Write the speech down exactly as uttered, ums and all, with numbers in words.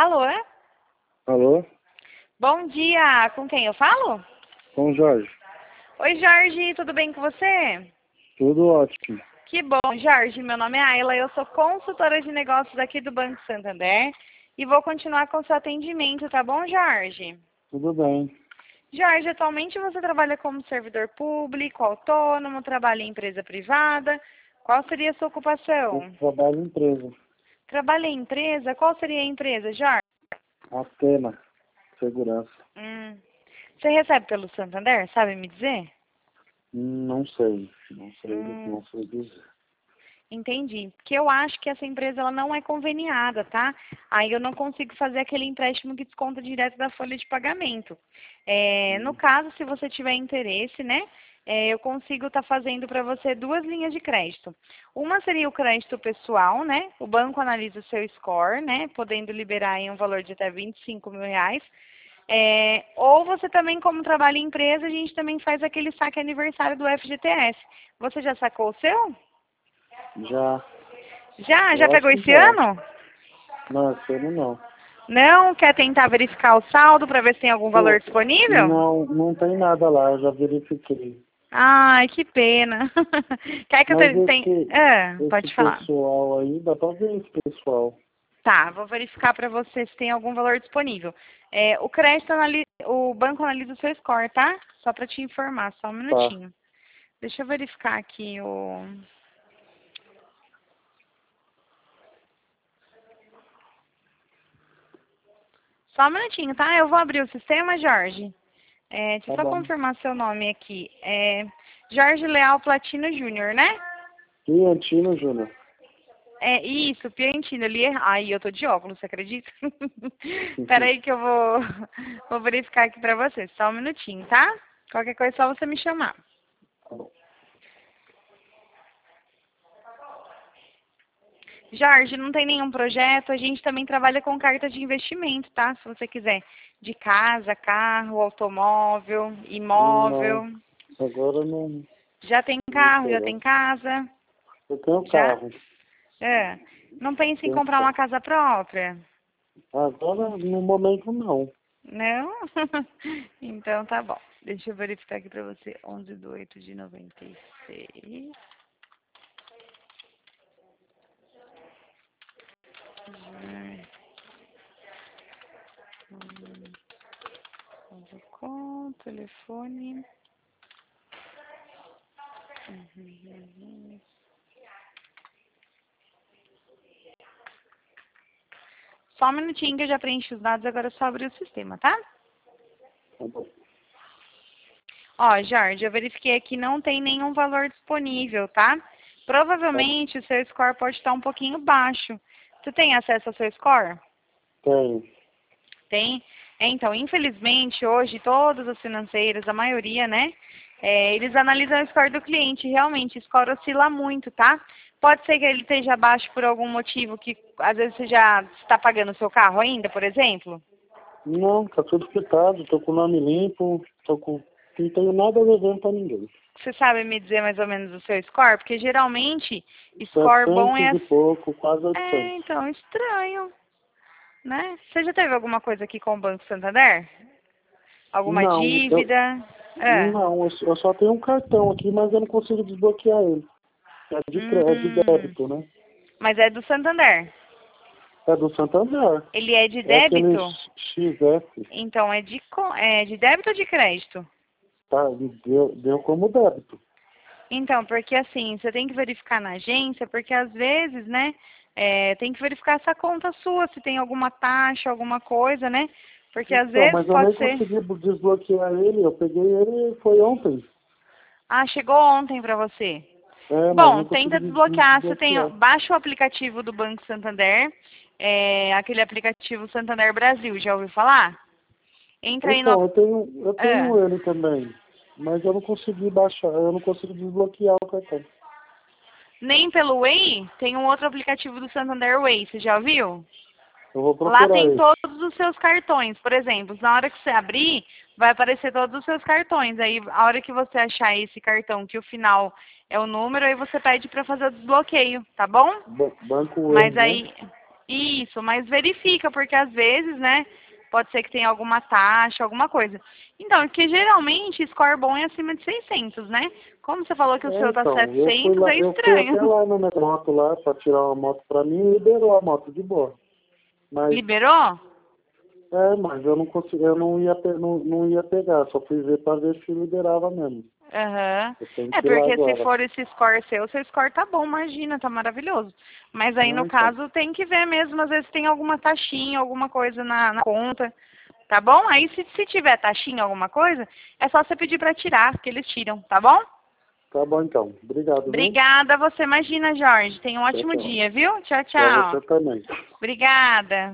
Alô? Alô? Bom dia, com quem eu falo? Com o Jorge. Oi, Jorge, tudo bem com você? Tudo ótimo. Que bom, Jorge, meu nome é Ayla, eu sou consultora de negócios aqui do Banco Santander e vou continuar com o seu atendimento, tá bom, Jorge? Tudo bem. Jorge, atualmente você trabalha como servidor público, autônomo, trabalha em empresa privada? Qual seria a sua Eu ocupação? trabalho em empresa. Trabalha em empresa? Qual seria a empresa, Jorge? Atena. Segurança. Hum. Você recebe pelo Santander, sabe me dizer? Hum, Não sei. Não sei, Hum. não sei dizer. Entendi. Porque eu acho que essa empresa ela não é conveniada, tá? Aí eu não consigo fazer aquele empréstimo que desconta direto da folha de pagamento. É, no Hum. caso, se você tiver interesse, né? é, eu consigo estar fazendo para você duas linhas de crédito. Uma seria o crédito pessoal, né? O banco analisa o seu score, né? Podendo liberar em um valor de até vinte e cinco mil reais. É, ou você também, como trabalha em empresa, a gente também faz aquele saque aniversário do F G T S. Você já sacou o seu? Já. Já? Já Eu acho pegou que esse já. ano? Não, esse ano não. Não? Quer tentar verificar o saldo para ver se tem algum valor Pô, disponível? não, não tem nada lá, eu já verifiquei. Ai, que pena. Quer que eu Mas te- tem... esse, Ah, esse pode falar. pessoal aí, dá pra ver esse pessoal. Tá, vou verificar para você se tem algum valor disponível. É, o crédito analisa, o banco analisa o seu score, tá? Só para te informar, só um Tá. minutinho. Deixa eu verificar aqui o... Só um minutinho, tá? Eu vou abrir o sistema, Jorge. É, deixa eu Tá só bom. confirmar seu nome aqui. É Jorge Leal Platino Júnior, né? E Antino Júnior. É isso, Piantino, ali. Ai, eu tô de óculos, você acredita? Peraí que eu vou, vou verificar aqui pra você. Só um minutinho, tá? Qualquer coisa é só você me chamar. Tá bom. Jorge, não tem nenhum projeto. A gente também trabalha com carta de investimento, tá? Se você quiser. De casa, carro, automóvel, Não, imóvel. agora não, Já tem não me carro, já tem interessa. casa? Eu tenho Já? carro. É. Não pensa em Tenho comprar uma carro. casa própria? Agora, no momento, não. Não? Então tá bom. Deixa eu verificar aqui pra você. onze de oito de noventa e seis. Com telefone. Uhum. Só um minutinho que eu já preenchi os dados, agora é só abrir o sistema, tá? Tá bom. Ó, Jorge, eu verifiquei aqui, não tem nenhum valor disponível, tá? Tá. Provavelmente o seu score pode estar um pouquinho baixo. Você tem acesso ao seu score? Tenho. Tem. É, então, infelizmente, hoje, todas as financeiras, a maioria, né? é, eles analisam o score do cliente. Realmente, o score oscila muito, tá? Pode ser que ele esteja baixo por algum motivo que, às vezes, você já está pagando o seu carro ainda, por exemplo. Não, tá tudo quitado. Tô com o nome limpo. Tô com... Não tenho nada devendo pra ninguém. Você sabe me dizer mais ou menos o seu score? Porque, geralmente, score bom é... Setecentos e pouco, quase É, oitocentos. então, estranho, né? Você já teve alguma coisa aqui com o Banco Santander? Alguma Não, eu... dívida? É. Não, eu só eu só tenho um cartão aqui, mas eu não consigo desbloquear ele. É de, cre- é de Hum, débito, né? mas é do Santander. É do Santander. Ele é de É aquele débito? X F. Então, é de, co- é de débito ou de crédito? Tá, deu, deu como débito. Então, porque assim, você tem que verificar na agência, porque às vezes, né, é, tem que verificar essa conta sua, se tem alguma taxa, alguma coisa, né? Porque às Então, vezes mas eu pode nem ser... consegui desbloquear ele. Eu peguei ele foi ontem. Ah, chegou ontem para você. É, mas Bom, não consegui tenta des- desbloquear. Você tem, desbloquear. baixa o aplicativo do Banco Santander, é, aquele aplicativo Santander Brasil, já ouviu falar? Entra aí no... Então, eu tenho, eu Ah, tenho ele também. Mas eu não consegui baixar, eu não consegui desbloquear o cartão. nem pelo Way, tem um outro aplicativo do Santander Way, você já ouviu? Eu vou Lá procurar tem esse. todos os seus cartões. Por exemplo, na hora que você abrir, vai aparecer todos os seus cartões. Aí, a hora que você achar esse cartão, que o final é o número, aí você pede para fazer o desbloqueio, tá bom? Ba- Banco Mas Way, né? aí, Isso, mas verifica, porque às vezes, né, pode ser que tenha alguma taxa, alguma coisa. Então, que geralmente score bom é acima de seiscentos, né? Como você falou que o É, seu tá então, eu fui, setecentos, lá, é eu fui até estranho. lá na moto lá para tirar uma moto para mim e liberou a moto de boa. Mas, Liberou? é, mas eu não consegui, eu não ia, pe- não, não ia pegar, só fui ver para ver se liberava mesmo. Aham. Eu tenho É, que ir lá porque se agora. for esse score seu, seu score tá bom, imagina, tá maravilhoso. Mas aí, Ah, no então. caso, tem que ver mesmo, às vezes tem alguma taxinha, alguma coisa na, na conta, tá bom? Aí, se, se tiver taxinha, alguma coisa, é só você pedir pra tirar, que eles tiram, tá bom? Tá bom então. Obrigado, viu? Obrigada a você, imagina, Jorge. Tenha um Tchau, ótimo tchau. dia, viu? Tchau, Para tchau. você também. Obrigada.